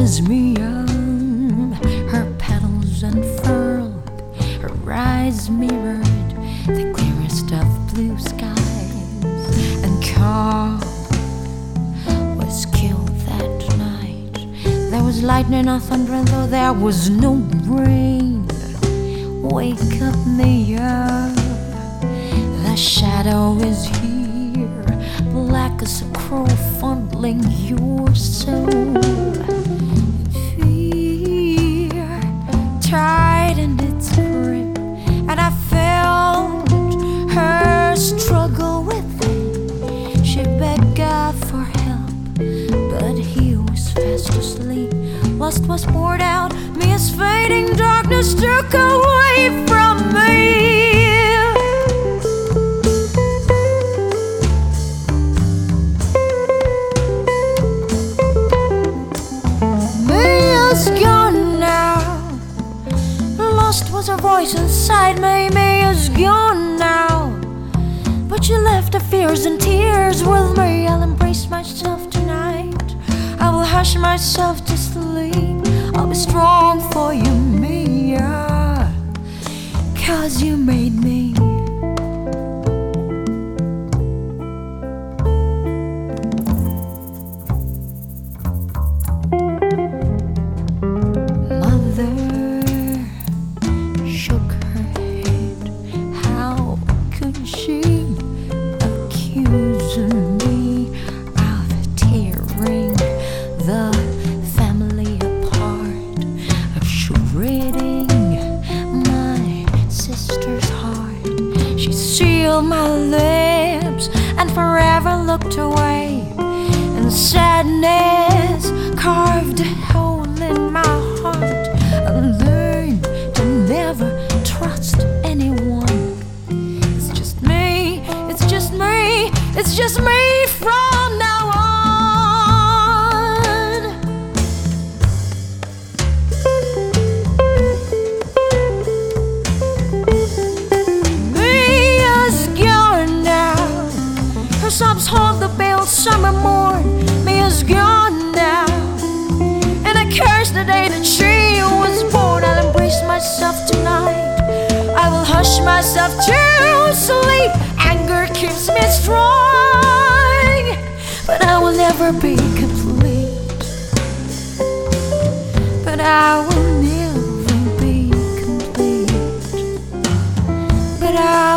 was young, her petals unfurled, her eyes mirrored the clearest of blue skies, and Carl was killed that night. There was lightning or thunder, and though there was no rain, wake up me up, the shadow is here, black as a crow fondling your soul. Fear tightened its grip, and I felt her struggle with it. She begged God for help, but he was fast asleep. Lust was poured out, me as fading darkness took away from me. Gone now. Lost was her voice inside me. Me is gone now, but you left the fears and tears with me. I'll embrace myself tonight. I will hush myself to sleep. I'll be strong for you, Mia, 'cause you made me. Shook her head. How could she accuse me of tearing the family apart, of shredding my sister's heart? She sealed my lips and forever looked away, and sadness carved a hole in my heart. I learned to never trust anyone. It's just me, it's just me, it's just me from now on. Mia's gone now. Her sobs hold the pale summer morn. Mia's gone now, and I curse the day that she was born. I'll embrace myself tonight. I will hush myself to sleep. Anger keeps me strong, but I will never be complete. But I will never be complete. But I